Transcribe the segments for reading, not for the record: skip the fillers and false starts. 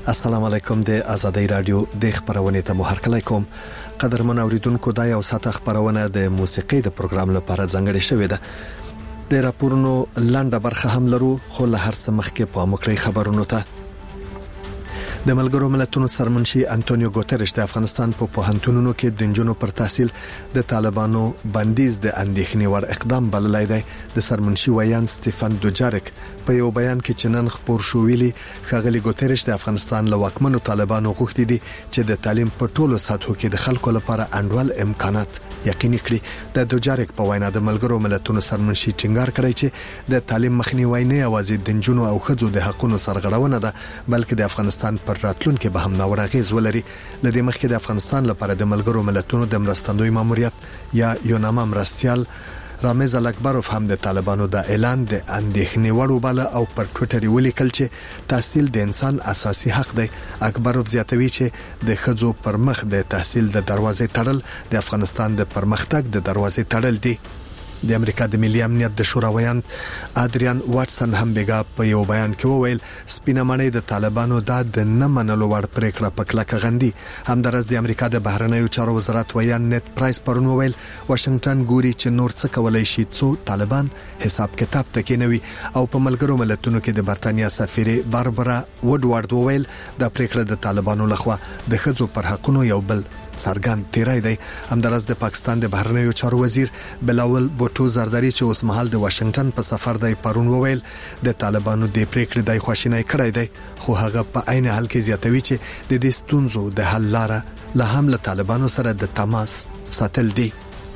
السلام علیکم. د آزادۍ رادیو د خبرونه ته مو هرکلی کوم. قدرمن اوریدونکو دا یو ساعت خبرونه د موسیقي د پروګرام لپاره ځانګړې شوې ده. د راپورونو لاندې برخه هم لرو، خو له هر څه مخکې په مکړی خبرونو ته. د ملګرو ملتونو سرمنشي انټونیو ګوتریش د افغانستان په پوهنتونونو کې د نجونو پر تحصیل د طالبانو بندیز د اندېښنې وړ اقدام بللی دی. د سرمنشي ویان سټيفن دوجارک په یو بیان کې چنن خبر شو ویلي خغلی ګوتریش د افغانستان له واکمنو طالبانو غوښتي دي چې د تعلیم په ټولو سطحو کې د خلکو لپاره انډول امکانات یقیني کړي. د دوجارک په وینا د ملګرو ملتونو سرمنشي ټینګار کړی چې د تعلیم مخنیوي نه یوازې د نجونو او ښځو د حقوقو سرغړونه ده، بلکې د افغانستان پر راتلونکو به هم ناوړه اغیز ولري. لدې مخکې د افغانستان لپاره د ملګرو ملتونو د مرستندوی ماموریت یا یوناما مرستيال رامز الاکبروف هم د طالبانو د اعلان د اندېښنې وړ وباله او پر ټوئیټر ولیکل چې تحصیل د انسان اساسي حق دی. اکبروف زیاتوي چې د ښځو پر مخ د تحصیل د دروازې تړل د افغانستان د پرمختګ د دروازې تړل دي. د امریکا د ملي امنیت د شورا ویان ادریان واټسن هم بیګا په یو بیان کې وویل سپینه مړی د طالبانو د نه منلو وړ پریکړه په کلکه غندي. همدارس د امریکا د بهرنیو چارو وزارت ویان نت پرایس پرون وویل واشنگټن ګوري چې نور څه کولای شي څو طالبان حساب کتاب تکینوي. او په ملګرو ملتونو کې د برتانیا سفیر باربرا وډوارد وویل د پریکړه د طالبانو لخوا د ښځو پر حقوقو یو بل څرګند تیرای دی. همدارس د پاکستان د بهرنیو چارو وزیر بلاول بوټو زرداری چې اوس مهال د واشنگټن په سفر دی پرون وویل د طالبانو د پریکړې د خوشینۍ کړای دی، خو هغه په عین حال کې زیاتوي چې د دې ستونزو د حل لاره له هم له طالبانو سره د تماس ساتل دي.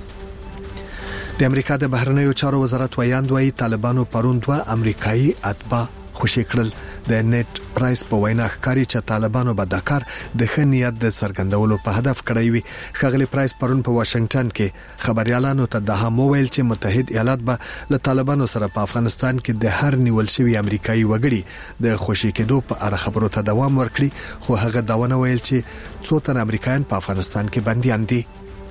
د امریکا د بهرنیو چارو وزارت وایي طالبانو پرون 2 امریکایي اتباع خوشی کړل. د نت پرایس په وینا ښکاری چې طالبانو به د کار د خنیت د څرګندولو په هدف کړی وي. خغلی پرایس پرون په واشنگټن کې خبريالانو ته د هم ویل چې متحد ایالات به له طالبانو سره په افغانستان کې د هر نیول شوی امریکایي وګړي د خوشی کېدو په اړه خبرو ته دوام ورکړي، خو هغه داونه ویل چې څو تن امریکایان په افغانستان کې بنديان دي.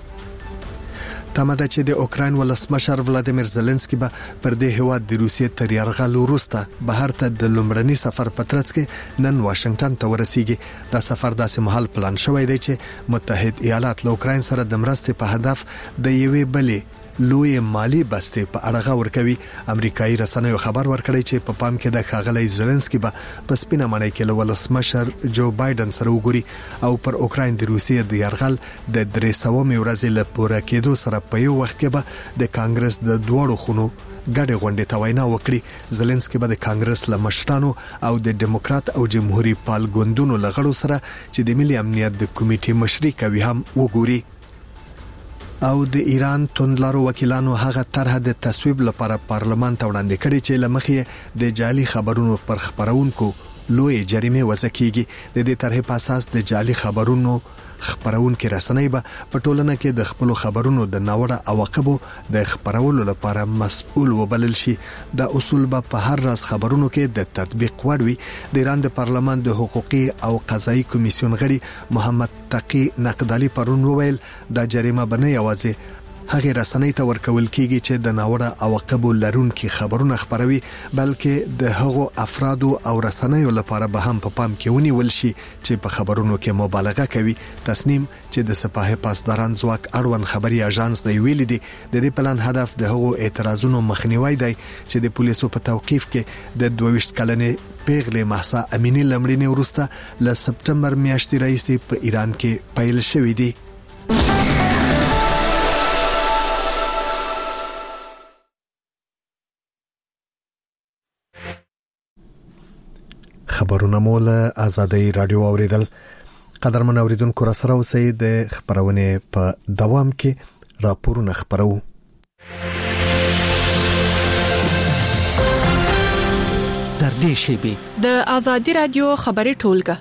تمه چې د اوکراین ولسمشر ولادیمیر زيلنسکي به پر دې هواد د روسیې تر یرغل وروسته بهر ته د لومړني سفر په ترڅ کې نن واشنگټن ته ورسیږي. دا سفر داسې مهال پلان شوی دی چې متحد ایالات له اوکراین سره د مرستې په هدف د یوې بلې لوی مالی بسته په اړه غور کوي. امریکایي رسنیو خبر ورکړی چې په پام کې د خاغلی زيلنسکي به په سپینه مړی کې له ولسمشر جو بایدن سره وګوري او پر اوکراین د روسیې د یرغل د 300 ورځې له پوره کېدو سره په یو وخت کې به د کانګرس د دوړو خونو ګډه غونډه ته وینا وکړي. زيلنسکي به د کانګرس له مشرانو او د ډیموکرات او جمهوریت پال ګوندونو لغړو سره چې د ملي امنیت د کمیټې مشري کوي هم وګوري. او د ایران توندلارو وکیلانو هغه طرح د تصویب لپاره پارلمان ته وړاندې کړي چې لمخې د جعلي خبرونو پر خبرونکو لوی جریمه وضع کیږي. د دې طرح په اساس د جعلي خبرونو خبرونکو رسنۍ به په ټولنه کې د خپل خبرونو د ناوړه عواقبو د خبرولو لپاره مسؤل وبلل شي. د اصول به په هر راز خبرونو کې د تطبیق وړ وي. د ایران د پارلمان د حقوقي او قضایي کمیسیون غړي محمد تقی نقدالی پرون وویل دا جریمه بنه یوازې هغه رسنۍ ته ورکول کیږي چې د ناوړه عواقبو لرونکي خبرونه خبروي، بلکې د هغو افرادو او رسنیو لپاره به هم په پام کې ونیول شي چې په خبرونو کې مبالغه کوي. تصمیم چې د سپاه پاسداران ځواک اړوند خبري اژانس دی ویلي دي د دې پلان هدف د هغو اعتراضونو مخنیوي دی چې د پولیسو په توقیف کې د 22 کلنې پیغلې مهسا امینی لمړینې وروسته له سپټمبر میاشتې راهیسې په ایران کې پیل شوې دي. خبرونه مول آزادۍ رادیو اوریدل. قدرمن اوریدونکو را سره اوسئ. د خبرونه په دوام کې راپورونه خبرو. در دې شیبه د آزادۍ رادیو خبري ټولګه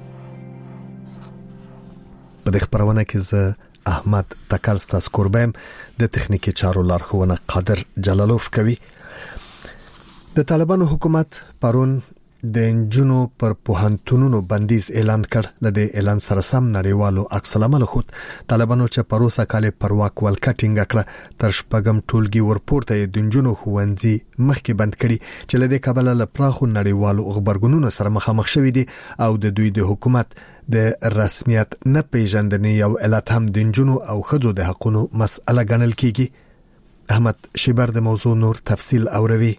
په دې خبرونه کې زه احمد تکل ستاسو قربم د تخنیکی چارو لارښوونه قادر جلالوف کوي. د طالبانو حکومت پرون د انجونو پر پوهنتونونو بندیز اعلان کړ. لدې اعلان سره سم نړیوالو عکس العمل خود طالبانو چې پروسه کال پر واک ولکټینګ کړ تر شپږم ټولګي ورپورته د انجونو خوندزي مخکې بند کړي چې لدې کابل له پراخو نړیوالو خبرګونونو سره مخامخ شوې دي او د دوی د حکومت د رسمیت نه پیژندنې یو علت هم د انجونو او خځو د حقوقو مسأله ګڼل کیږي. احمد شیبر د موضوع نور تفصیل اوروي.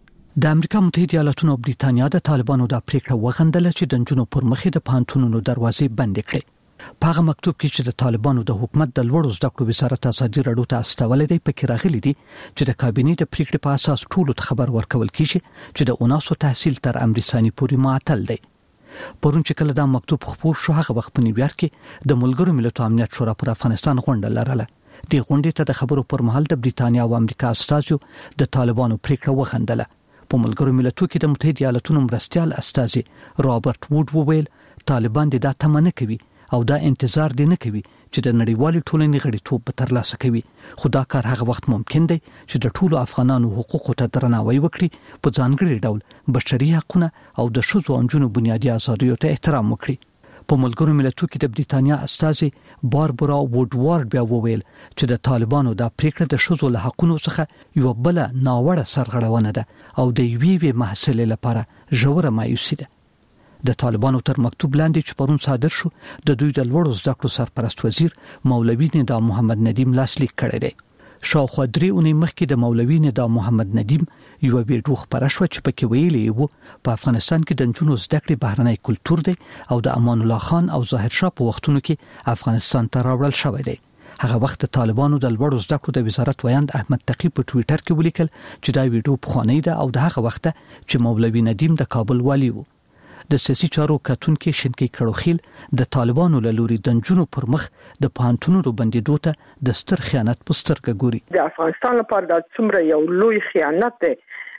د امریکا متحده ایالاتونو او بریتانیا د طالبانو د پریکړه وغندله چې د جنونو پر مخې د پانتونونو دروازې بند کړي. په هغه مکتوب کې چې د طالبانو د حکومت د لوړو زده کړو وزارت ازادي راډیو ته استولې دی پکې راغلي دي چې د کابینې د پریکړې په اساس ټولو ته خبر ورکول کیږي چې د اوناسو تحصیل تر امریکایي پورې معطل دی. پرون چې کله دا مکتوب خپور شو هغه وخت په نیویارک کې د ملګرو ملتونو امنیت شورا پر افغانستان غونډه لرله. د غونډې ته د خبرو پر مهال د بریتانیا او امریکا استازو د طالبانو پریکړه وغندله. په ملګرو ملتونو کې د متحده ایالاتونو مرستيال استازي رابرټ ووډ وویل طالبان د تمه نه کوي او دا انتظار دي نه کوي چې د نړیوال ټولنې غړیتوب به ترلاسه کوي. خو دا کار هغه وخت ممکن دی چې د ټولو افغانانو حقوقو ته درناوی وکړي په ځانګړي ډول بشري حقوقونه او د ښځو او نجونو بنیادي آزادیو ته احترام وکړي. په ملګرو ملتونو کې د بریتانیا استازي باربرا ووډوارد بیا وویل چې د طالبانو د پریکړه د ښځو له حقوقو څخه یو بل ناوړه سرغړونه ده او د یوې محصلې لپاره ژوره مایوسي ده. د طالبانو تر مکتوب لاندې چې پرون صادر شو د دوی د لوړو زده کړو سرپرست وزیر مولوي ندا محمد ندیم لاسلیک کړی دی. شاوخوا 3 اونۍ مخکې د مولوي ندا محمد ندیم یو ویډیو خبره شو چې پکې ویلي وو په افغانستان کې د جنونو زده کړې بهرنی کلچر دی او د امان الله خان او ظاهر شاه په وختونو کې افغانستان ته راوړل شوی دی. هغه وخت طالبانو د لوړو زده کړو د وزارت ویاند احمد تقی په ټوئیټر کې ولیکل چې دا ویډیو پخوانی ده او د هغه وخت چې مولوي ندیم د کابل والی وو. د سیاسي چارو کتونکو شینکی کړوخیل د طالبانو له لوري د جنونو پر مخ د پانتونو بندیدو ته د ستر خیانت په سترګه ګوري. د افغانستان لپاره د څومره یو لوی خیانت دی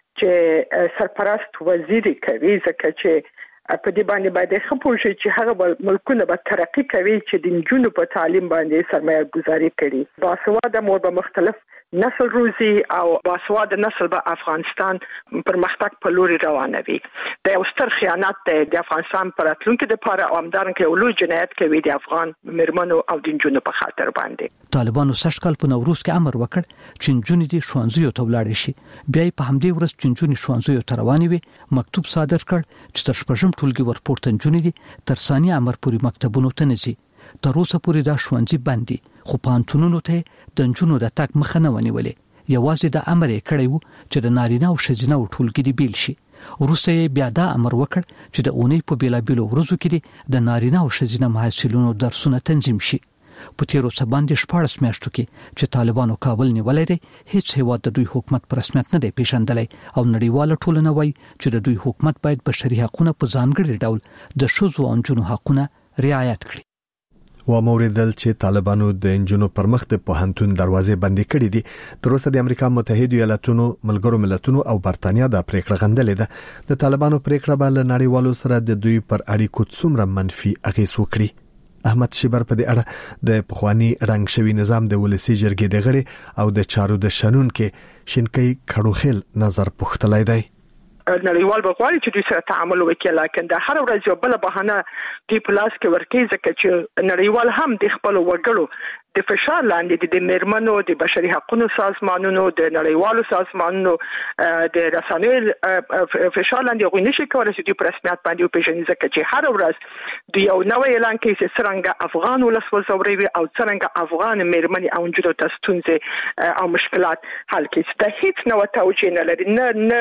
چې سرپرست وزیر کوي ځکه چې په دې باندې باید خپل شي چې هغه ملکونه به ترقی کوي چې د جنونو په تعلیم باندې سرمایه گذاري کړي. باسواده مور به مختلف نسل روزي او باسواده نسل به افغانستان پرمختګ په لوري روانوي. دا یو ستر خیانت دی د افغانستان پر راتلونکي لپاره او همدارنګه یو لوی جنایت کوي د افغان مرمنو او د جنونو په خاطر باندې. طالبانو سشکل په نوروز کې امر وکړ چې جنونې دي ښوونځیو ته ولاړ شي. بیا په همدې ورځ چې جنونې ښوونځیو ته روانې وي مکتوب صادر کړ چې تر شپږم ټولګي ورپورته جنونې دي تر ثاني امر پورې مکتبونو ته نزي. تر اوسه پورې دا ښوونځي بندي خو پانتونونو ته د جنونو د تک مخه نه ونیولې. یوازې د امر یې کړی وو چې د نارینه او ښځینه ټولګي دی بیل شي. وروسته بیا دا امر وکړ چې د اونۍ په بیلابیلو ورځو کې د نارینه او ښځینه محصلینو درسونه تنظیم شي. په تیرو سباندې 14 میاشتو کې چې طالبانو کابل نیولای دی هیڅ هیواد د دوی حکومت پر رسمیت نه دی پیژندلی او نړیواله ټولنه وایي چې د دوی حکومت باید بشري حقوقونه په ځانګړي ډول د ښځو او نجونو حقوقونه رعایت کړي. و موریدل چې طالبانو د انجونو پر مخ د پوهنتون دروازې بندي کړې دي. تر اوسه د امریکا متحده ایالاتونو ملګرو ملتونو او برتانیا د پریکړه غندلې ده. د طالبانو پریکړه به له نړیوالو سره د دوی پر اړیکو څومره منفي اغیز وکړي. احمد شیبر په دې اړه د پخوانی رنګ شوی نظام د ولسی جرګې د غړي او د چارو د شنون کې شینکی کړوخیل نظر پوښتلای دی. نړیوال بغواړي چې دوی سره تعامل وکړي لکه د هر ورځ یو بل بهانه دی پلاس کې ورکې ځکه چې نړیوال هم د خپل وګړو د فشار لاندې د مرمنو د بشري حقوقو سازمانونو د نړیوالو سازمانونو د رسنیو فشار لاندې غوښنه شي کولای چې د رسمیت باندې پیژني ځکه چې هر ورځ د یو نوې اعلان کې چې څنګه افغان ولس وزوري او څنګه افغان مرمنې او نجونو تاسو او مشکلات حل کړي. دا هیڅ نو توجه نه لري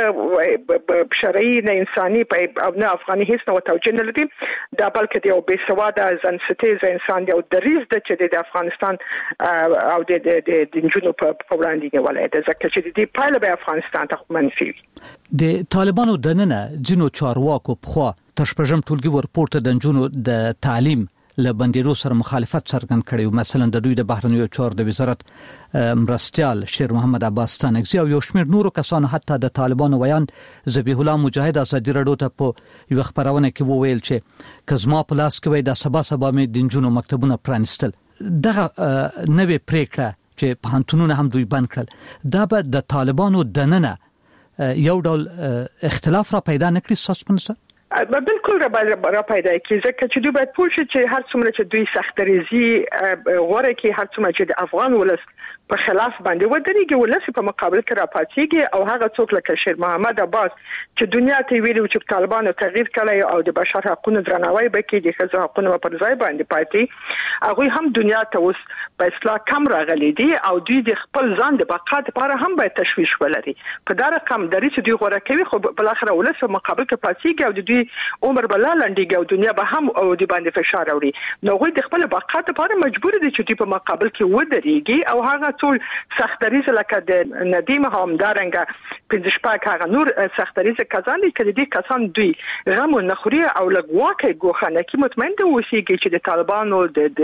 نه بشري نه انساني او نه افغاني هیڅ نو توجه نه لري. دا بلکې د یو بې سواده ځنستیز انسان دی او د ریز د چې د افغانستان او د جنونو په وړاندې نیولای ده ځکه چې د دې پایله به افغانستان ته منفي وي. د طالبانو دننه جنو چارواکو په خوا تر شپږم ټولګي ورپورته د جنونو د تعلیم له بندیدو سره مخالفت څرګند کړي. مثلا د دوی د بهرنیو چارو د وزارت مرستيال شیر محمد عباس ستانکزی او یو شمېر نورو کسانو حتی د طالبانو ویاند ذبیح الله مجاهد ازادي راډیو ته په یو خبرونه کې وویل چې کزما پلاس کوي د سبا مې د جنونو مکتبونه پرانستل. دغه نوې پریکړه چې پانتونونه هم دوی بند کړل دا به د طالبانو دننه یو ډول اختلاف را پیدا نکړي. تاسو بالکل را پیدا کیږي چې دوی باید پوه شي چې هر څومره چې دوی سختریزي غوړه کې هر څومره چې د افغان ولس په خلاف باندې ودرېږي ولس په مقابل کې راپاتېږي او هغه څوک لکه شیر محمد عباس چې دنیا ته ویلو چې طالبانو تغییر کړی او د بشر حقوقو درناوی وکړي د ښځو حقوقو پر ځای باندې پاتې هغه هم دنیا ته اوس په اصلاح کم راغلي دي او دوی د خپل ځان د بقا لپاره هم باید تشویش ولري په دا رقم درې چې دوی غوړه کوي خو بل اخر ولس په مقابل کې پاتېږي او دوی عمر بلا لنډيږي او دنیا به هم او د باندې فشار اوري نو غوي د خپل بقا لپاره مجبور دي چې دوی په مقابل کې ودرېږي او هغه ټول سختریز لکه د ندیم همدارنګه پنځه شپږ هغه نور سختریز کسان دي چې دې کسان دوی غم نه خوري او لګواکه ګوخنه کې مطمئن دي اوسېږي چې د طالبانو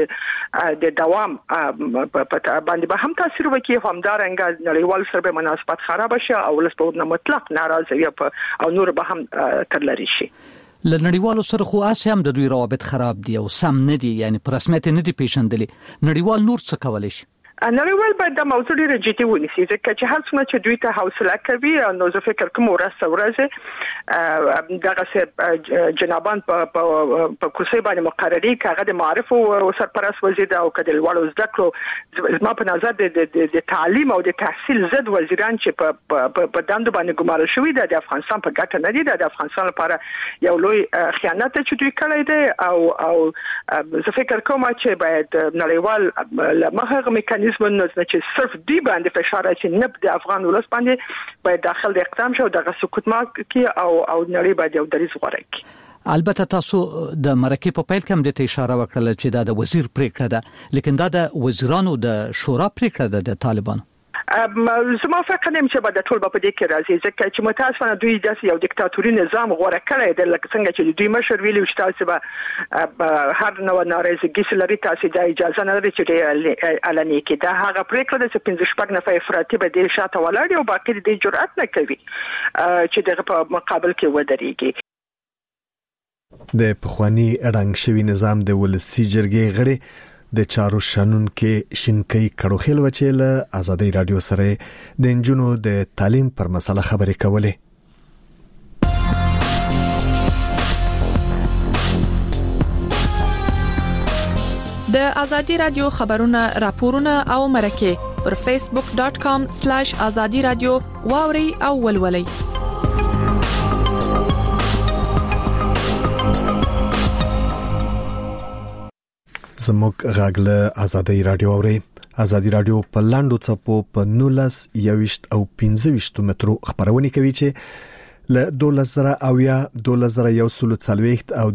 د دوام باندې به هم تاثیر وکړي همدارنګه نړیوال سره به مناسبات خراب شي او ولس په مطلق ناراضي او نور به هم ترلری شي لنړیوالو سره خو اسه هم د دوی روابط خراب دي او سم نه دي یعنی په رسمیت نه دي پیژندلي نړیوال نور څه کولای شي نړیوال باید د موضوع ډیره جدي ونیسي ځکه چې هر څومره چې دوی ته حوصله کوي نو زه فکر کوم ورځ دغه جنابان په کوڅه باندې مقرري کاغه د معارف او سرپرست وزیر او کډل وړو زده کړو زما په نظر د تعلیم او د تحصیل زد وزیران چې په دندو باندې ګمارل شوی د افغانستان په ګټه نه دي د افغانستان لپاره یو لوی خیانت چې دوی کړی دی او زه فکر کوم چې باید نړیوال لمخه میکانیزم نو چې صرف دی باندې فشار چې نه د افغان ولس باندې باید داخل د اقدام شو دغه سکوت ما کې او نړۍ باید یو دریځ غوړه کړي البته تاسو د مرکه په پیل کې هم د اشاره وکړه چې دا د وزیر پریکړه ده لیکن دا د وزیرانو د شورا پریکړه ده د طالبانو زما فکر نیم چې د ټول په دې کې راځي ځکه چې متاسفانه دوی داسې یو دیکتاتوري نظام غوړه کړی دی لکه څنګه چې دوی مشر ویلي چې تاسو به هر نوع نارضایتي لري تاسو د اجازه نه لري چې اعلاني کې دا هغه پریکړه ده چې 15 نفر افراطي به د شاته ولاړ او باقي د جرأت نه کوي چې دغه په مقابل کې ودرېږي د پخوانی رنګ شوی نظام د ولسی جرګې غړي د چارو شنن کې شینکۍ کړوخیل وچیل آزادۍ رادیو سره د انجونو د تعلیم پر مسله خبرې کولې د آزادۍ رادیو خبرونه راپورونه او مرکه پر facebook.com/azadi radio واوري او ولولي زموږ غاګله آزادۍ رادیو اوري آزادۍ رادیو په لاندو چپو په 19 او 15 مترو خبرونه کوي چې ل 2000 او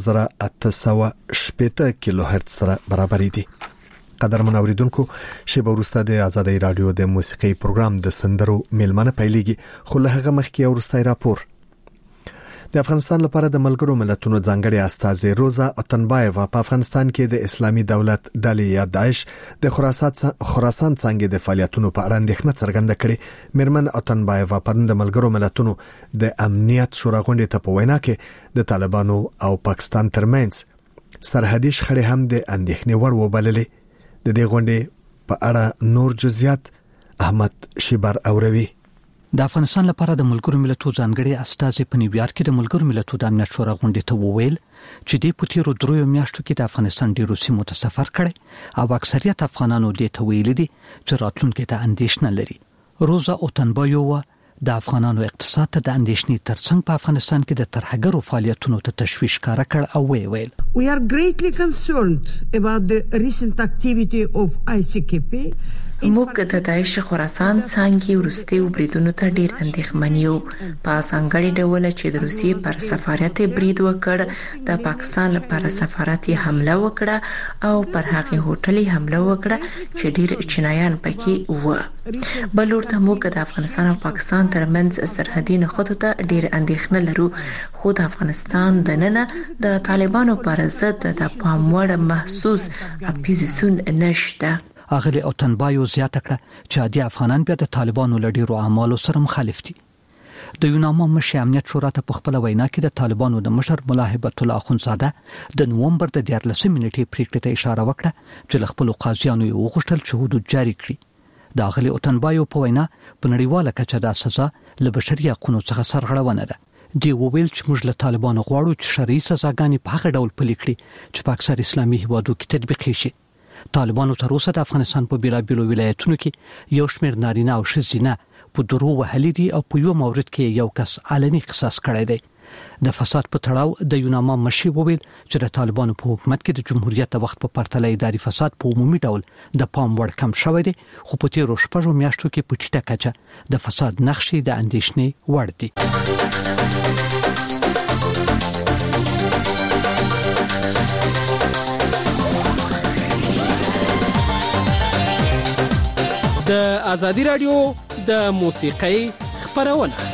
10880 کیلو هرتز سره برابر دي قدر منوریدونکو شی ورسته د آزادۍ رادیو د موسیقي پروګرام د سندرو میلمنه پیلېږي خو له هغه مخکې ورسته راپور د افغانستان لپاره د ملګرو ملتونو ځانګړي استازي روزا اتنبایوا په افغانستان کې د اسلامي دولت ډلې یا داعش د خراسان څنګه د فعالیتونو په اړه اندېښنه څرګنده کړې میرمن اتنبایوا پرند د ملګرو ملتونو د امنیت شورا غونډې ته په وینا کې د طالبانو او پاکستان ترمنځ سرحدي شخړې هم د اندېښنې وړ وبللې د دې غونډې په اړه نور جزئیات احمد شیبر اوروي د افغانستان لپاره د ملګرو ملتونو ځانګړي استازي په نیویارک کې د ملګرو ملتونو د امنیت شورا غونډې ته وویل چې د پوتیرو دروي میاشتو کې د افغانستان ډیرو سیمو ته سفر کړي او اکثریت افغانانو د ته ویل دي چې راتلونکي ته اندېښنه لري روزا اوتنبایووا د افغانانو اقتصاد ته د اندېښنې ترڅنګ په افغانستان کې د ترهګرو فعالیتونو ته تشویش کار کړ او ویل We are greatly concerned about the recent activity of ICKP موږ د داعش خراسان څنګه ورستي وبریدونو ته ډیر اندېښمن یو په څنګهړي ډول چې د روسیې پر سفارت برید وکړ د پاکستان پر سفارت حمله وکړه او پر هغه هوټل حمله وکړه چې ډیر چینایان پکې و بلور ته موږ د افغانستان او پاکستان ترمنځ سرحدي نښتو ته ډیر اندېښنه لرو خو د افغانستان دننه د طالبانو پر ضد د پاموړ محسوس اپوزیسیون نشته اغلی اوتنبایو زیاته کړه چې عادي افغانان بیا د طالبانو لډیرو اعمالو سره مخالف دي د یونامو مشر امنیت شورا ته په خپل وینا کې د طالبانو د مشر ملاحبت الله اخونزاده د نومبر د 14 نیټې پریکړې ته اشاره وکړه چې خپل قاضیانو یو غوښتل چې حدود جاری کړي د اغلی اوتنبایو په وینا په نړیواله کچه د سزا له بشري حقوقو څخه سرغړونه ده دی وویل چې موږ له طالبانو غواړو چې شرعي سزاګانې په هغه ډول پلي کړي چې په اکثر اسلامي هیوادو کې تطبیق شي. طالبانو تر اوسه د افغانستان په بیلابیلو ولایتونو کې یو شمېر نارینه او ښځینه په درو وهلي دي او په یو مورد کې یو کس علني قصاص کړی دی. د فساد په تړاو د یوناما مشي وویل چې د طالبانو په حکومت کې د جمهوریت د وخت په پرتله اداري فساد په عمومي ډول د پام وړ کم شوی دی، خو په تیرو شپږو میاشتو کې په ټیټه کچه د فساد نښې د اندېښنې وړ دي. د ازادي رادیو د موسیقۍ خبرونه.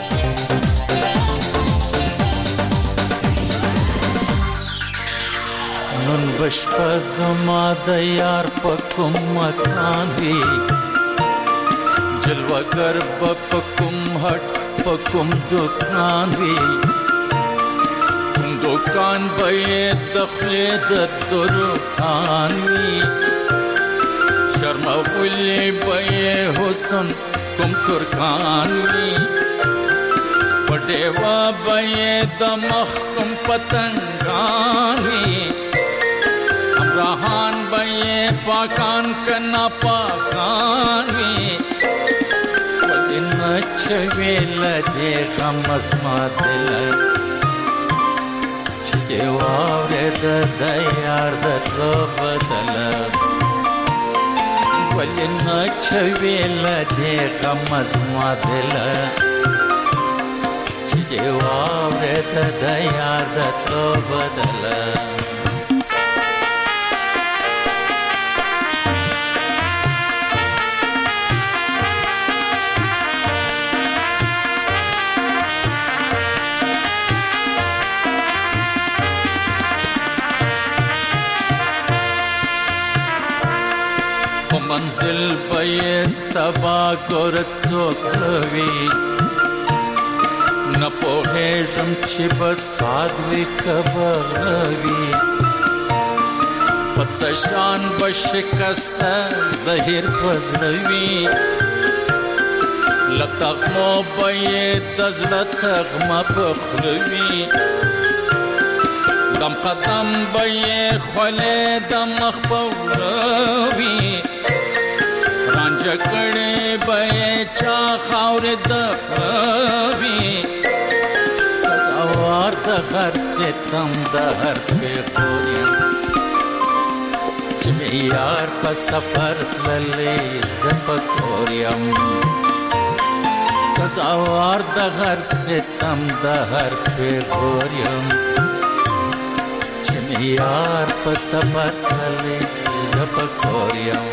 نن بشپا زما د یار پکم مکان وی جلوگر پکم هټ پکم دکان وی دکان به دخل د درکان وی شرم ولی به حسن کم ترکان وی پډېوا به د مخ کم پتنګان وی امراهان به پاکان کنا پاکان وی ولن چویل دې غمز ما دل چې دی واره د یار د تلو بدل ولن چویل دې غمز ما دل چې دی واره د یار د تلو بدل. منزل به سبا ګورت څوکوي نه پوهېږم چې بس سادوي کبغوي پڅ شان بشکسته زهیر پزړوي لتغمو به دزړه تغمه بخلوي دم قدم به خله د مخ پوروي جکړې به چا خاور د پوي سزاوار د هر ستم د هر پیغوریم چې یار په سفر تللې زپکوریم سزاوار د هر ستم د هر پیغوریم چې یار په سفر تللې زپکوریم.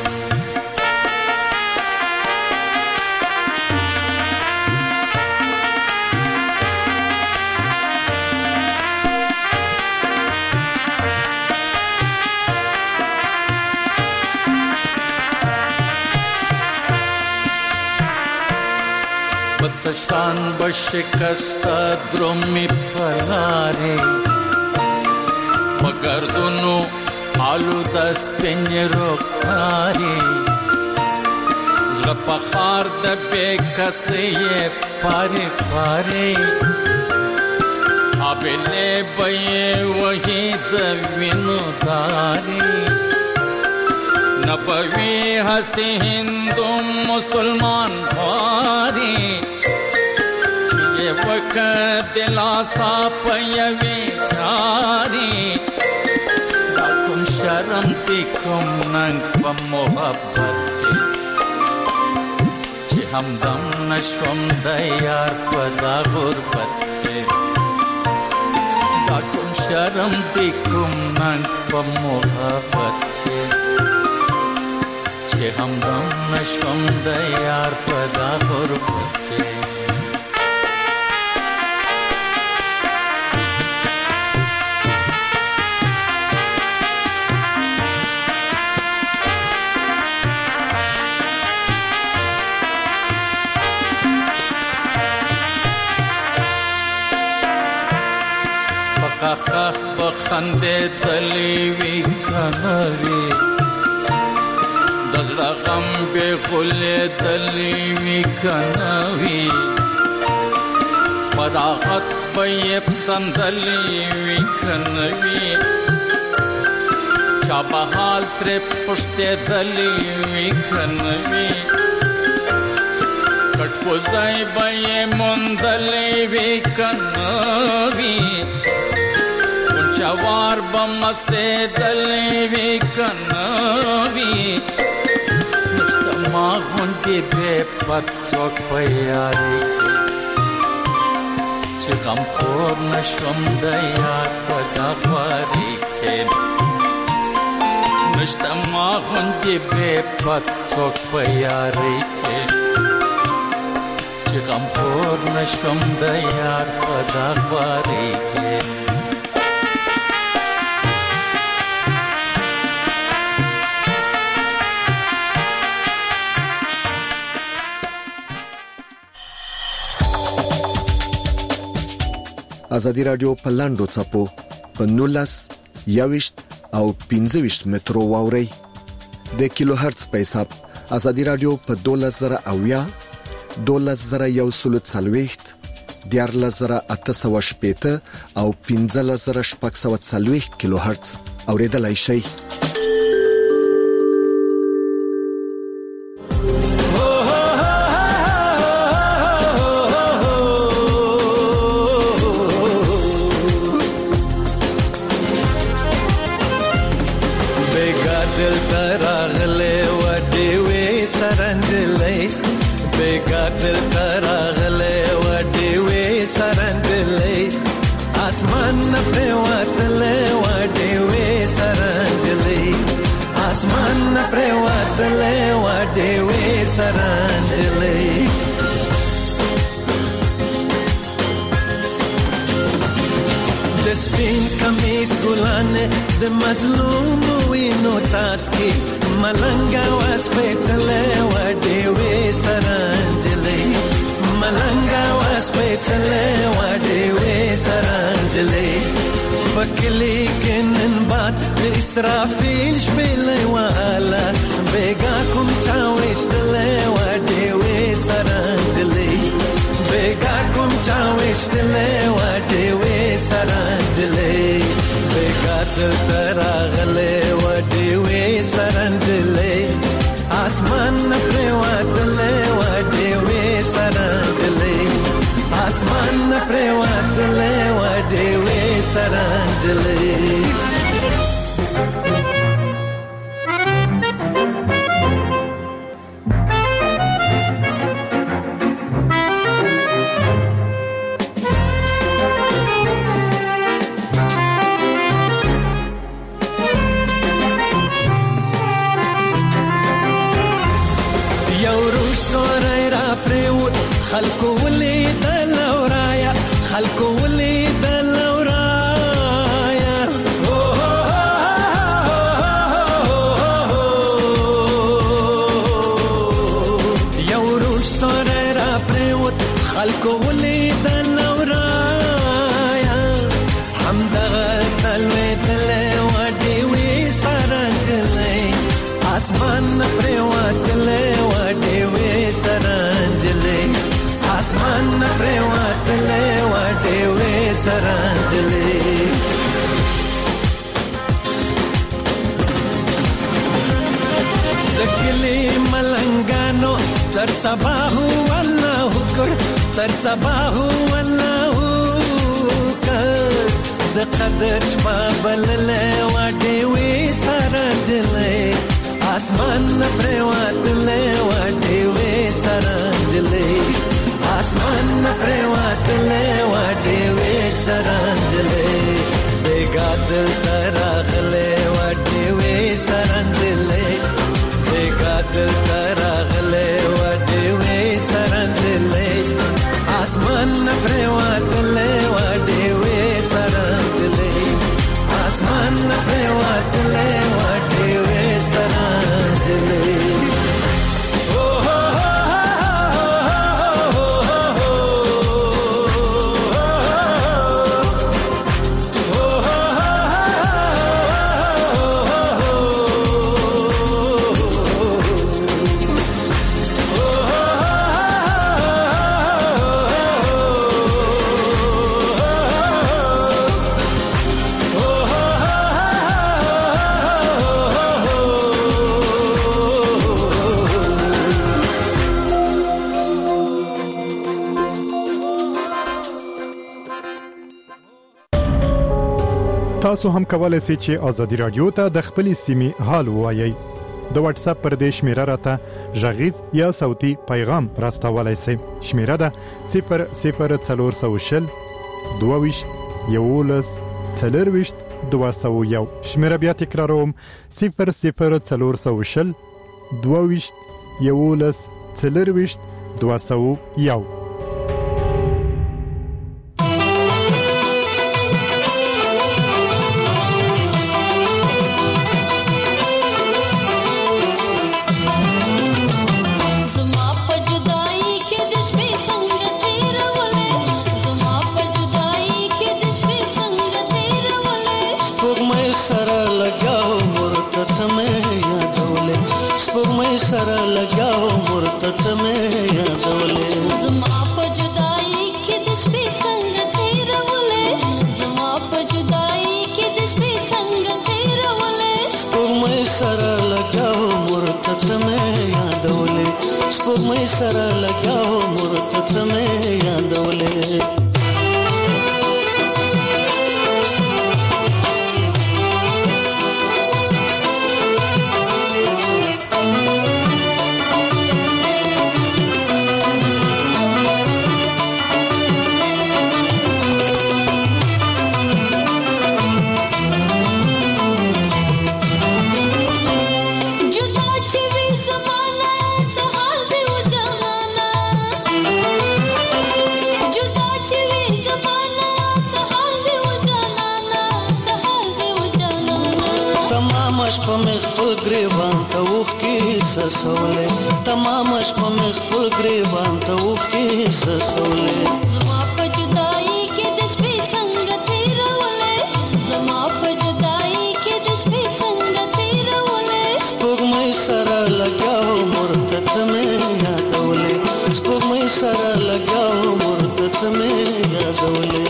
شان بشکستا درومی پلاری مگردونو آلو دس پنی رخساری زرپا خار د بے کسی پاری پاری آبیلے بی وحی د وینو داری نبوی حسی ہندو مسلمان بھاری وکړه دلاسا پيوي چاري دا کوم شرم دې کوم ننګ په محبت کې چې همدم نشوم د یار په دا غربت کې دا کوم شرم دې کوم ننګ په محبت کې چې همدم نشوم د یار په دا غربت کې. خخ بخنده دلی وی کنوی دزرا غم بے غل دلی وی کنوی فراغت به پسندلی وی کنوی چا به حال تر پشت دلی وی کنوی کټ کوزای به مندلی وی کنوی چوار بمسه دلی وی کنوی نشتما غوندی بے پت سوک پیاری چه غم خور نشوم دیار پدا خواری که نشتما غوندی بے پت سوک پیاری که چه غم خور نشوم دیار پدا خواری که ازادي رادیو په لاندو چپو په 19 21 او 15 مترو واوري د کیلو هرتز په حساب ازادي رادیو په 12000 12140 14880 او 15640 کیلو هرتز اوریدلای شئ. Spin kamis gulane de mazlum wino tatski malanga waspetale wadewe saranjale malanga waspetale wadewe saranjale bakli kenen bat israfil shbile wala begakum chawishtale wadewe saranjale begakum chawishtale wadewe saranjale begatul taragle wadewe saranjale asman prewatle wadewe saranjale asman prewatle wadewe saranjale خلقو ولید لورایا خلقو ولید لورایا یو روش سره را پریوت خلقو ولید لورایا همدغه تلوی تلوی وډی وی سرنجلې اسمان پریوت تلوی وډی وی سرنجلې asman prewatle wadewe saranjale dakli malangano tar sabahu wallahu kar tar sabahu wallahu kar de qadar shbabale wadewe saranjale asman prewatle wadewe saranjale asman prewatle wadewe saranjale begadal taragle wadewe saranjale begadal taragle wadewe saranjale asman prewatle wadewe saranjale asman prewatle wadewe saranjale تاسو هم کولای شئ چې ازادي رادیو ته د خپل سیمې حال ووایي. د واتس اپ پر دې شمیره راته ژغیز یا صوتي پیغام راستولای شئ. شمیره ده 00420 22 11 201. شمیره بیا تکراروم 00420 22 11 201. سره لګاو مرتت مې یادولې زما په جدائی کې د شپې څنګه تیرولې زما په جدائی کې د شپې څنګه تیرولې سپوږمۍ سره لګاو مرتت مې یادولې سپوږمۍ سره لګاو مرتت مې یادولې تمام شپه مې خپل ګریوان ته اوښکې سسولې زما په جدائی کې د شپې څنګه تیرولې زما په جدائی کې د شپې څنګه تیرولې سپوږمۍ سره لګاو مرتت مې یادولې سپوږمۍ سره لګاو مرتت مې یادولې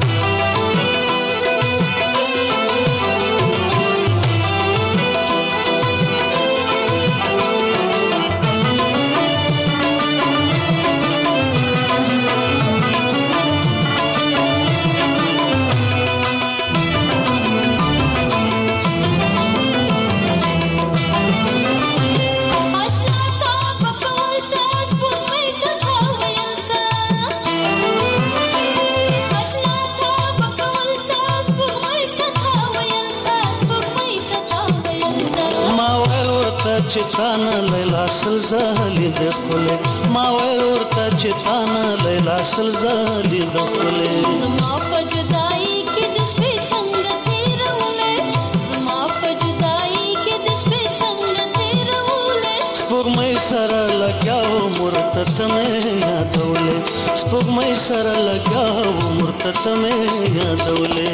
چې تانا لیلا سلزالي د خپل ما ورته چې تانا لیلا سلزالي د خپل زما په جدائی کې د شپې څنګه تیرولې زما په جدائی کې د شپې څنګه تیرولې سپوږمۍ سره لګاو مرتت مې یادولې سپوږمۍ سره لګاو مرتت مې یادولې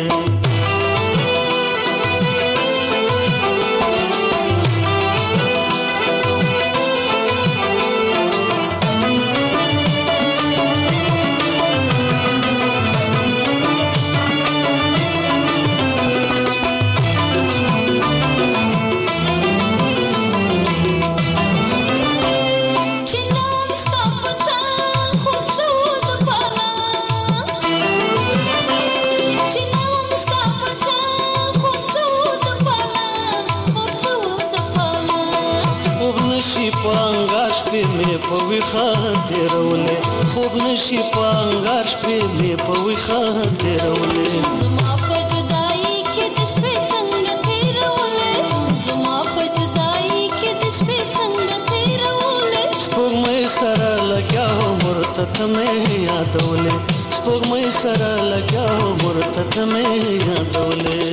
پوي خاطرولې خوب نشي پانګار شپې مې پوي خاطرولې زما په جدائی کې د شپې څنګه تیرولې زما په جدائی کې د شپې څنګه تیرولې سپوږمۍ سره لګاو مرتت مې یادولې سپوږمۍ سره لګاو مرتت مې یادولې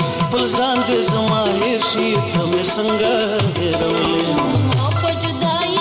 زما په جدائی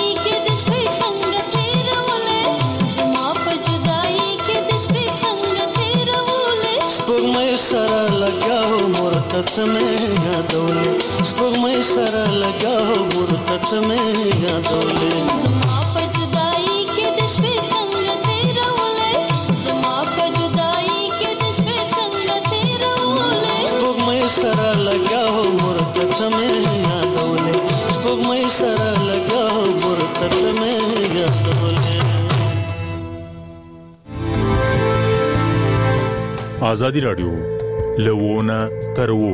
ورته مې یادولې سپوږمۍ سره لګاو ورته مې یادولې زما په جدائی کې د شپې څنګه تیرولې زما په جدائی کې د شپې څنګه تیرولې سپوږمۍ سره لګاو ورته مې یادولې سپوږمۍ سره لګاو ورته مې یادولې آزادی رادیو لوونه ترو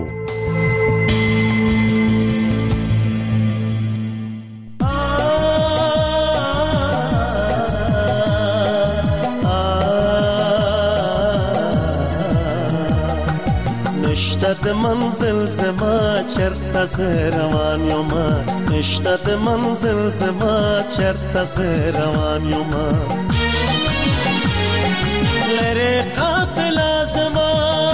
نشته د منزل زما چرته ز روان یم نشته د منزل زما چرته ز روان یم لره قافله زما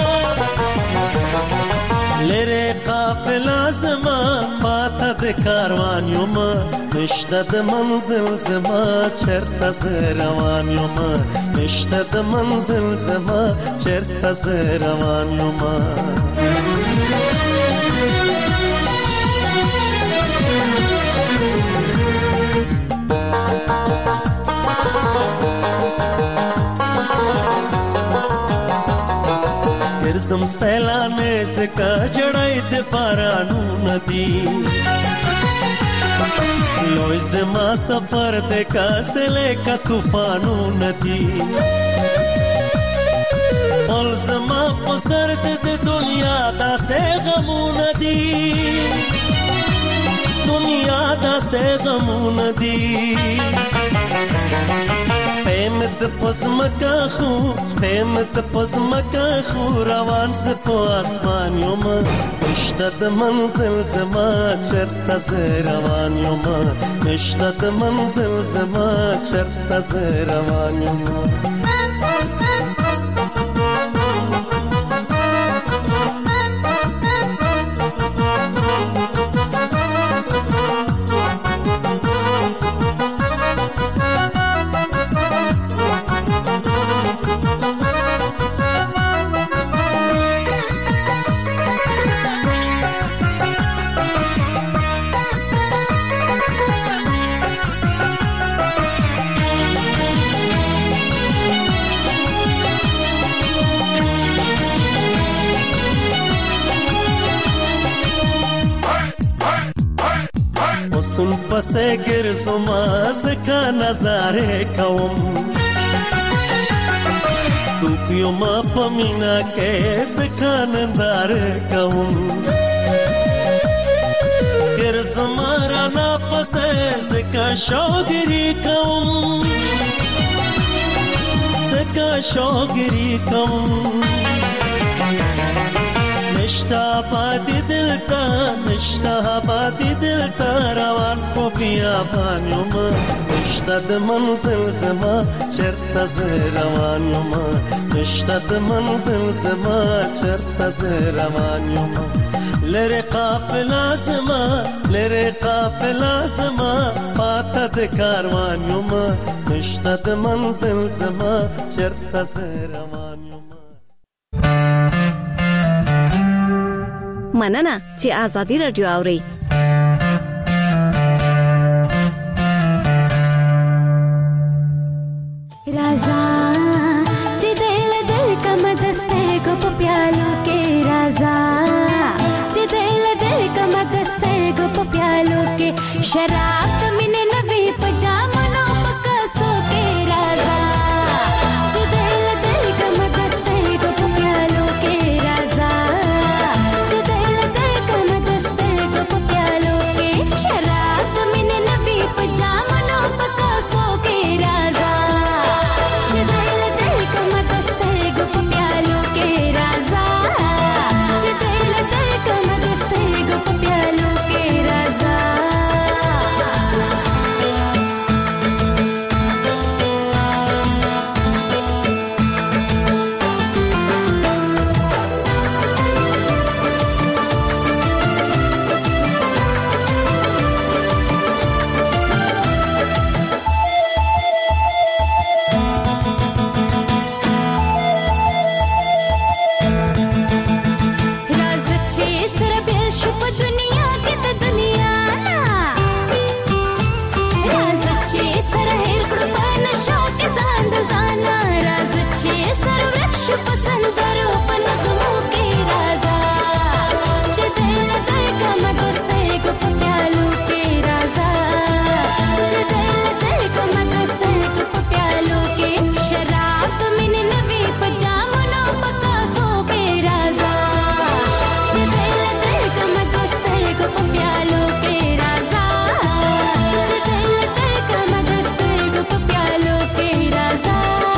لره قافله زما ماته د کاروان یم نشته د منزل زما چرته ز روان یم نشته د منزل زما چرته ز روان یم ګرځم سیلانې سکه جړای د بارانو ندی لوی زما سفر د کاسلې کا طوفانو ندی ول زما په سر د دنیا دا سه غمو ندی دنیا دا سه غمو ندی پېمت پسمکا خو روان ز په اسمان یم نشته د منزل زما چرته ز روان یم نشته د منزل زما چرته ز روان یم سن پسې ګرځم زکه نظاره کوم تو پیو ما پمینا کې زکه نظاره کوم ګرځم را نه پسې زکه شوګری کوم زکه شوګری کوم نشتا پاتې دلتا روان په بیابان یم نشته د منزل زما چرته ز روان یم نشته د منزل زما چرته ز روان یم لره قافله زما پاته د کاروان یم نشته د منزل زما چرته ز روان یم مننه چې آزادی رادیو اوري राजा چې دل کم دسته کو په پیالو کې राजा چې دل کم دسته کو په پیالو کې شراب مینه نوي پجامو پکاسو کې राजा چې دل کم دسته کو په پیالو کې राजा چې دل کم دسته کو په سندرو په نغمو کې راځه چې دل درکم دسترګو په پیالو کې راځه چې دل درکم دسترګو په پیالو کې شراب مين نوي په جامونو په کاسو کې راځه چې دل درکم دسترګو په پیالو کې راځه چې دل درکم دسترګو په پیالو کې راځه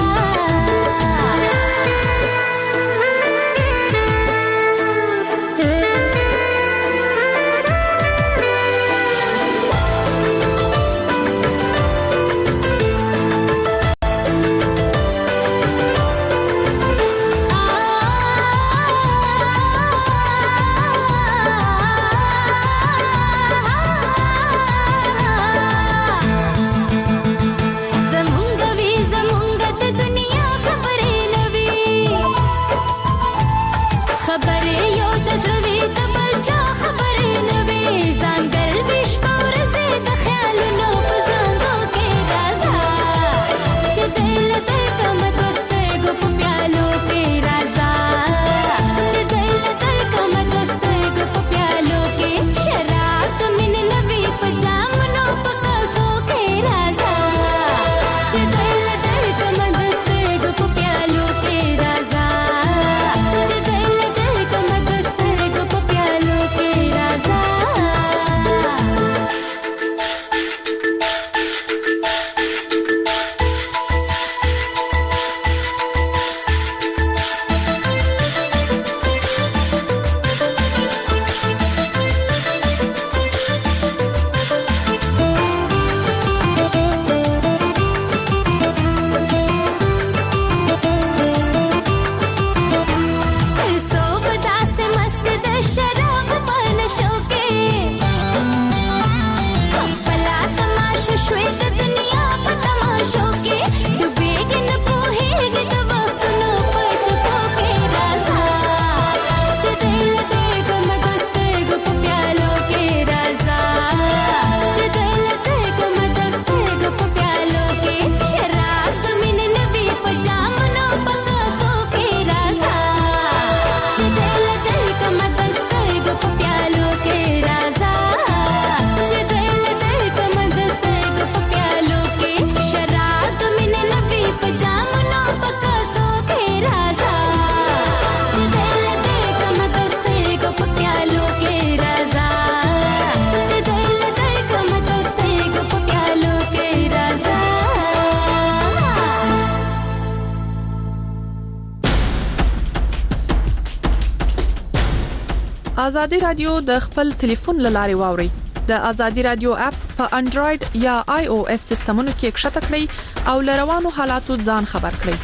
ازادي رادیو د خپل ټلیفون لارې واوري د ازادي رادیو اپ په انډراید یا آی او اس سیستمونو کې ښکته کړئ او لروانو حالاتو ځان خبر کړئ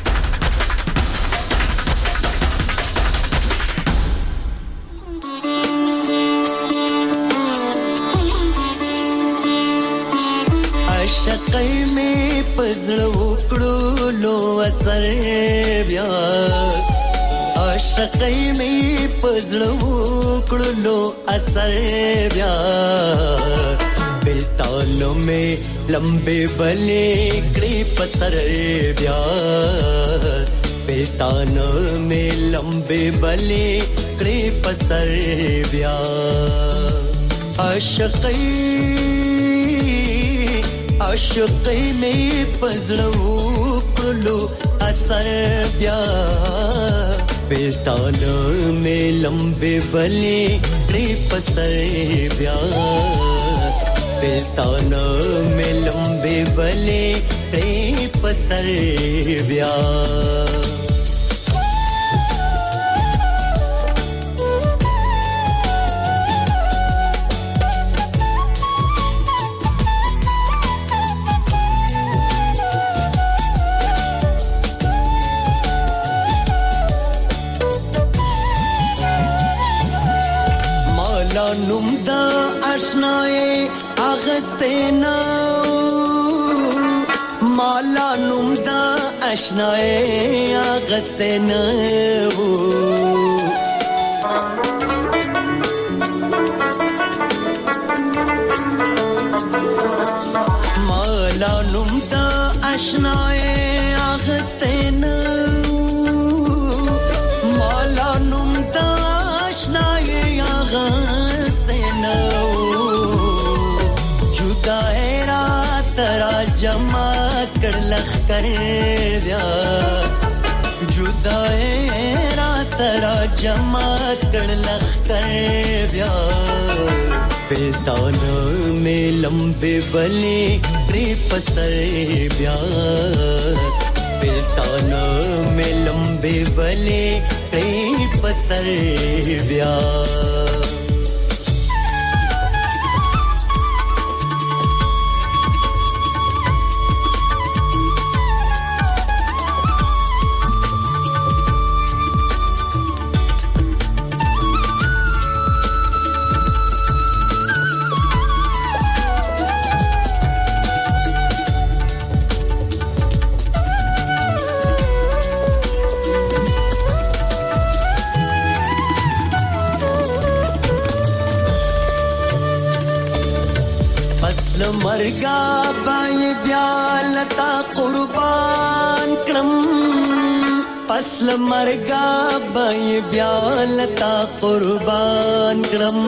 عاشقای می پزړو کړو لو اثر بیا عاشقای می پزړو کړو اثر بیا بلتانو می لمبه بلې کړي پسر بیا بلتانو می لمبه بلې کړي پسر بیا عاشقای می پزړو کړو اثر بیا बेतानो में लंबे बले रे पसर ब्या बेतानो में लंबे बले रे पसर ब्या نمدا آشنائے آغستے ناو مالا نمدا آشنائے آغستے ناو مالا نمدا آشنائے آغستے ناو بیا جدای را ترا جمع کړ لخر بیا پیتان میں لمبے بلے ری پسر بیا پیتان میں لمبے بلے ری پسر بیا مرګا بای بیا لتا قربان کړم پسل مرګا بای بیا لتا قربان کړم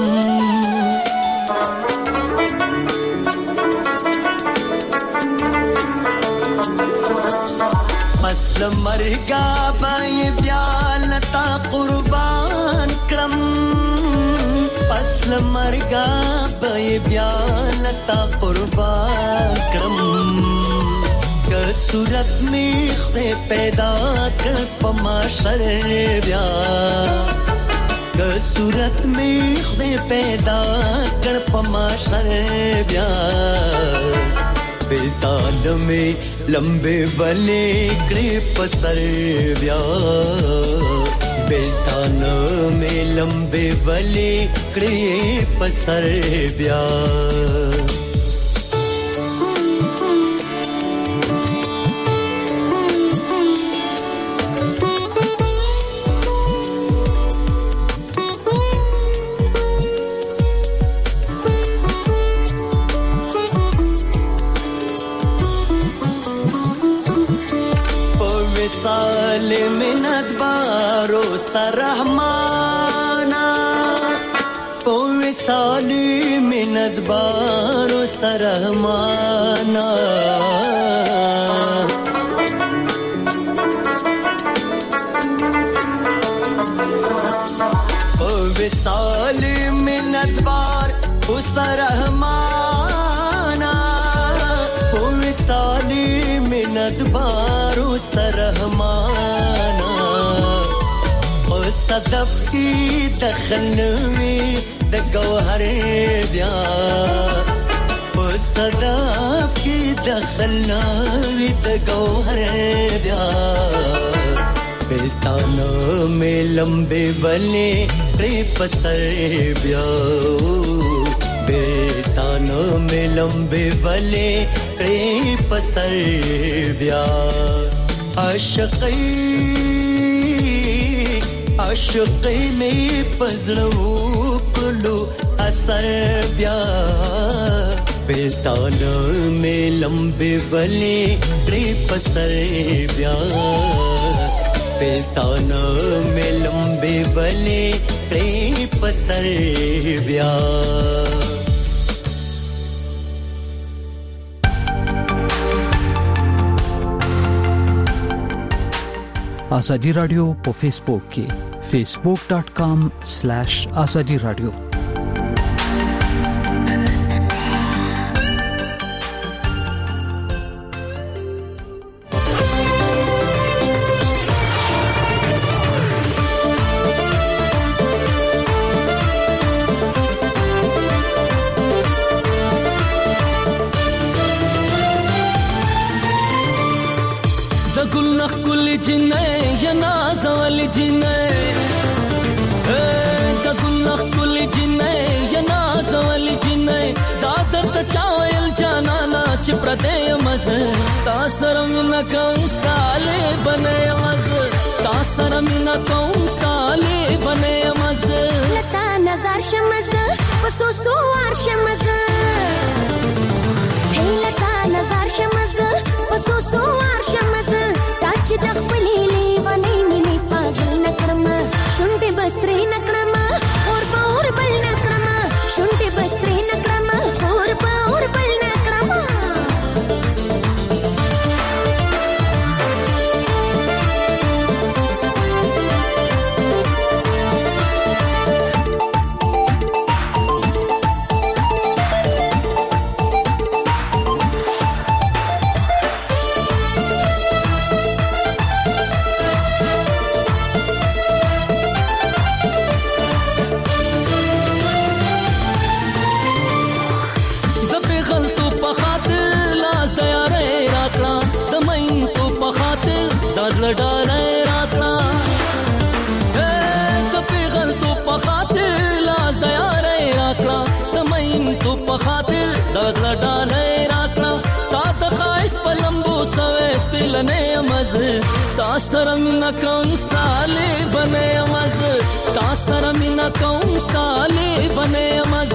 پسل مرګا بای بیا لتا قربان کړم پسل مرګا بای بیا لتا قربان کرم که صورت میخ دے پیدا کر پماشر بیا که صورت میخ دے پیدا کر پماشر بیا بیتان میں لمبے بلے کڑے پسر بیا بیتان میں لمبے بلے کڑے پسر بیا سال منت بارو سرحمانا پوے سال منت بارو سرحمانا پوے سال منت بارو سرحمانا پوے سال منت بارو سرحمانا او صدف کی دخلوی د گوهر بیا او صدف کی دخلوی د گوهر بیا بیتان میں لمبے بلے ری پسر بیا بیتان میں لمبے بلے ری پسر بیا عاشقی میں پزړو کلو اثر بیا بیتان میں لمبے بلے ری پسر بیا بیتان میں لمبے بلے ری پسر بیا آزادی رادیو په فیسبوک کې facebook.com/azadi radio پردے مز تاسرم نہ کونستالے بنے مز تاسرم نہ کونستالے بنے مز لتا نظر شمز پسو سوار شمز لتا نظر شمز پسو سوار شمز تاچ دخپلی لی بنے منی پاگل نکرم شنڈے بستری نکرم اور باور بل نکرم شنڈے بستری نکرم اور باور بل نکرم ډالۍ راکړه کپی غل تو په خاطر لاس د یارۍ راکړه د مین تو په خاطر د غل ډالۍ راکړه سات خواهش په لمبو سوې سپلنې مز تا سره مینا کوم ستاله بنې مز تا سره مینا کوم ستاله بنې مز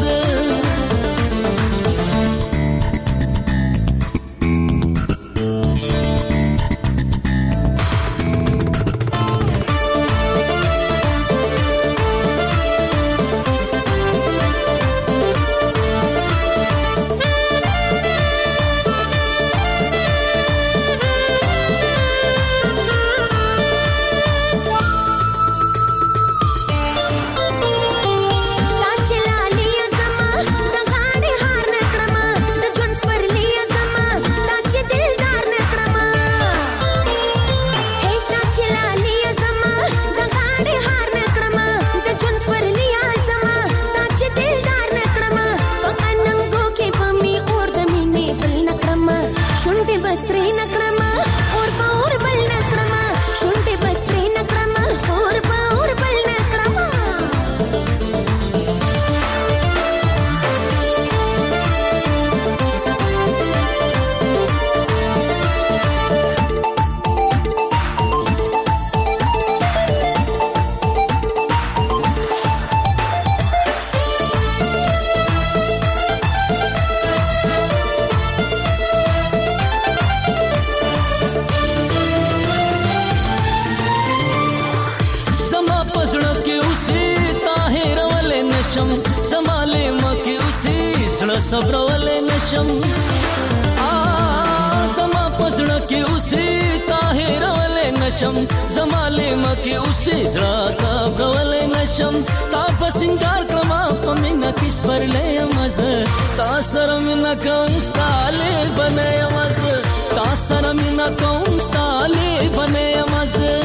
زماله مکه اوسې زړه صبر ولې نشم زما پزړه کې اوسې طاهر ولې نشم زماله مکه اوسې زړه صبر ولې نشم تا په سنگار کړما په مینا کې سپرلې مزه تا سره مینا کوم ستاله بنې مزه تا سره مینا کوم ستاله بنې مزه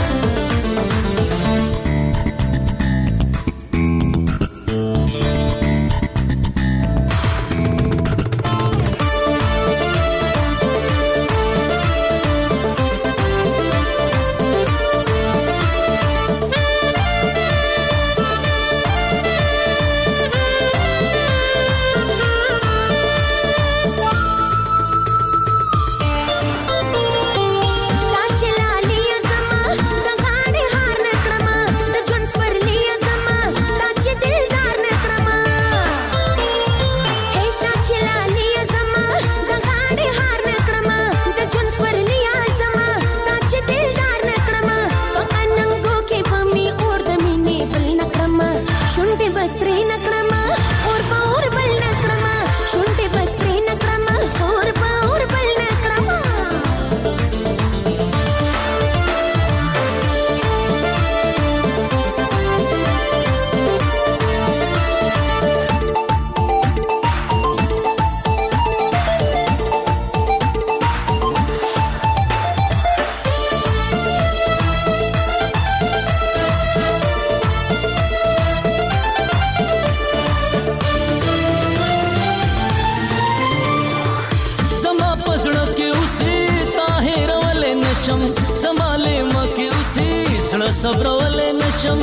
زماله مکه اوسې زړه صبر ولې نشم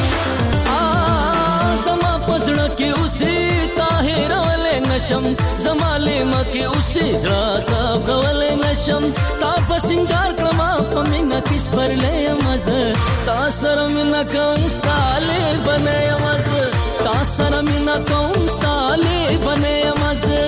زما پزړه کې اوسې طاهر ولې نشم زماله مکه اوسې زړه صبر ولې نشم تا په سنگار کړما په مینا کې سپرلې مزه تا سره مینا کوم ستاله بنې مزه تا سره مینا کوم ستاله بنې مزه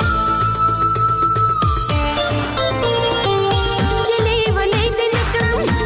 चले वले दिन क्रम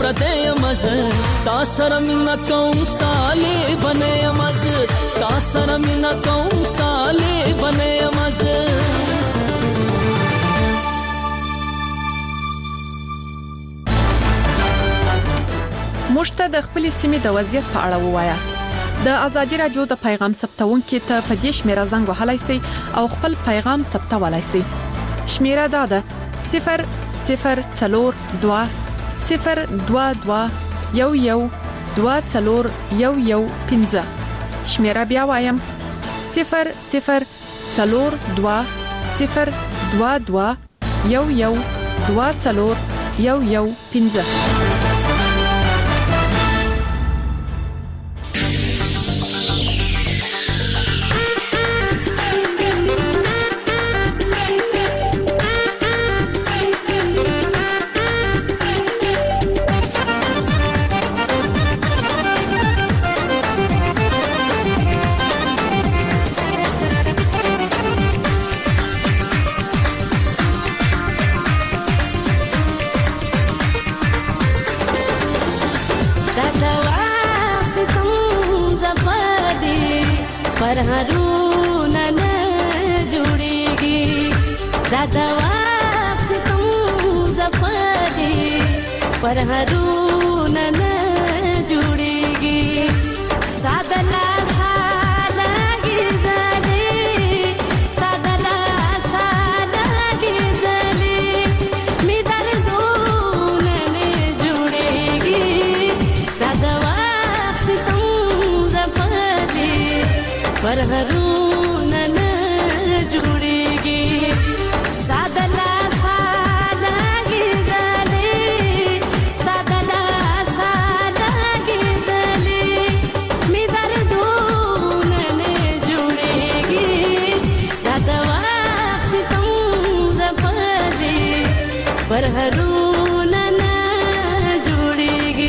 پرته مز تا سره مینا کوم ستاله بنه مز تا سره مینا کوم ستاله بنه مز مشته د خپل سیمې د وضعیت په اړه ووایاست د ازادي رادیو د پیغام ثبتونکو ته په دې شمیره زنګ وهلای شئ او خپل پیغام ثبتولای شئ. شمیره دا ده 0042 022 11 24115. شمیره بیا وایم 0042 022 11 24115. पर हरूण न जुड़ेगी सादला साला गिरदले सादला साला गिरदले मिदर दून न जुड़ेगी दादवा से तुम जपले पर हरूण न जुड़ेगी सादला पर हरूण न जुड़ेगी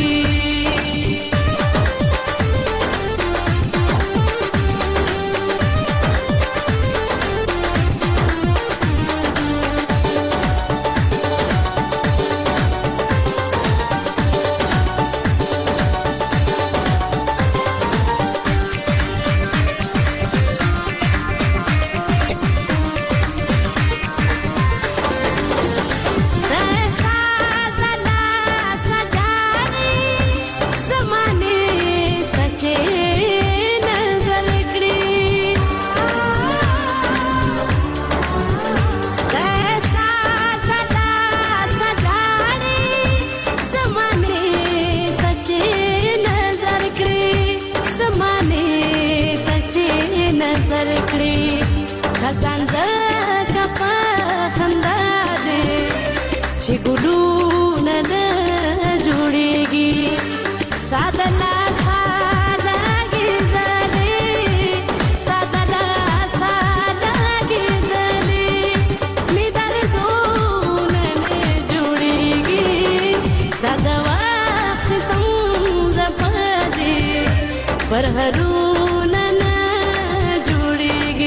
गुलून न जुड़ेगी सादला साला गिरदले सादला साला गिरदले मिदर दून न जुड़ेगी दादवा से तुम जपले पर हरूण न जुड़ेगी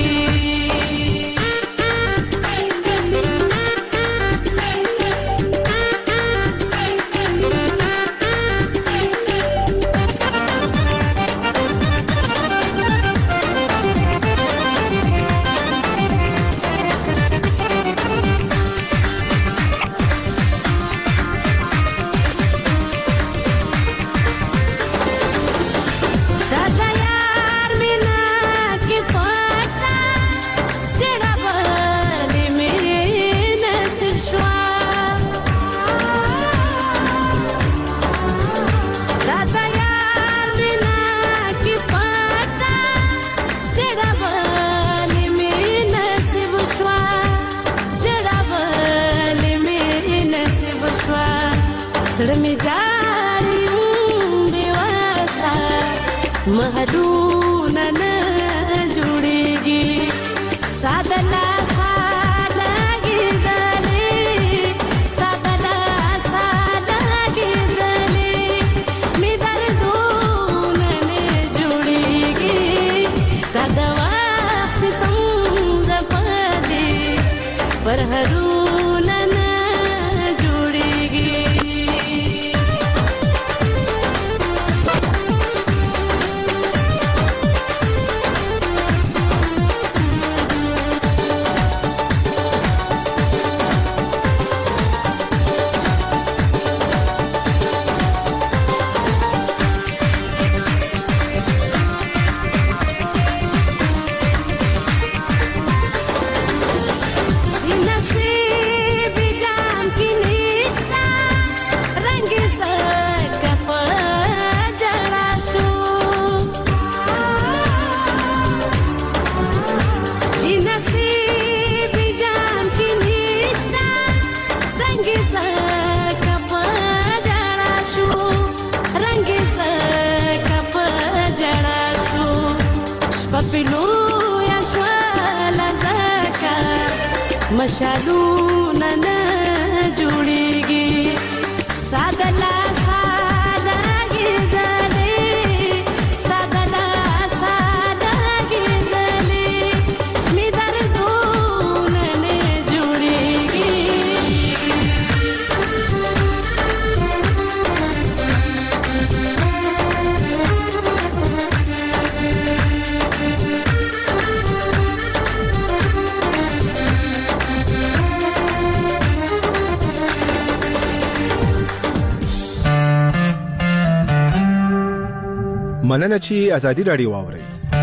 हरूण न जुड़ेगी सादला साला गिरदले सादला साला गिरदले मिदर दून न जुड़ेगी दादवा से तुम जपले पर हरूण न जुड़ेगी محفلو یا شوال زکا مشالونه نه جوړیږي سادلا مننه چې ازادي رادیو واوري.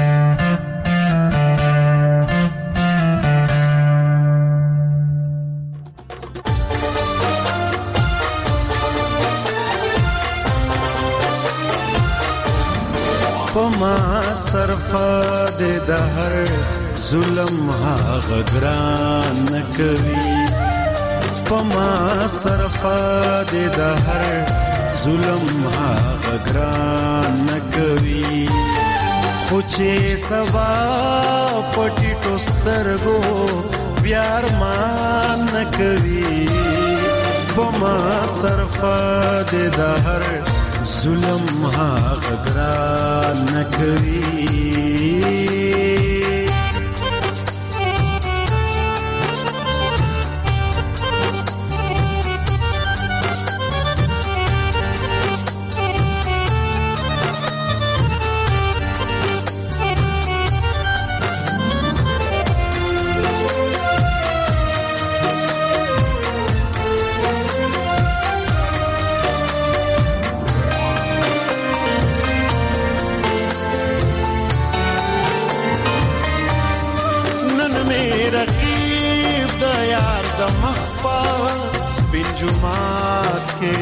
پما صرفه د هر ظلم هغه ګران کوي پما صرفه د هر ظلم هغه ګران کوي خو چې سبا پټي ټوسترګو بیار مان کوي پما صرفه د هر ظلم هغه ګران کوي جمعات کې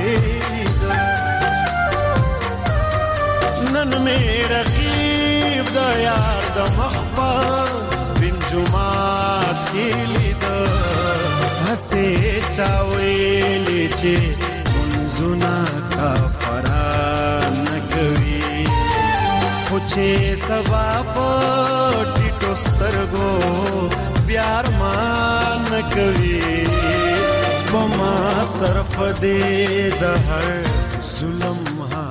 نن مې رقیب د یار د مخباز بن جمعات کې لید هسه چاوي چې منځونه کفران کوي خو چې سبا پټي ټوسترګو بیار مان کوي پما صرف دې د هر ظلم